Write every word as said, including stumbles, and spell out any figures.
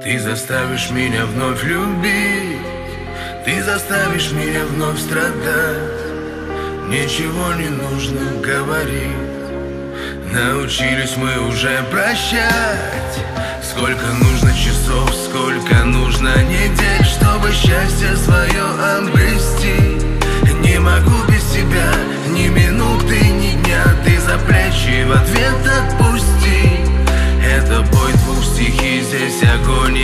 Ты заставишь меня вновь любить, ты заставишь меня вновь страдать. Ничего не нужно говорить, научились мы уже прощать. Сколько нужно часов, сколько нужно недель, чтобы счастье свое обрести. Не могу без тебя ни минуты, ни дня. Ты за плечи в ответ отпусти. Это бой двух стихий, здесь огонь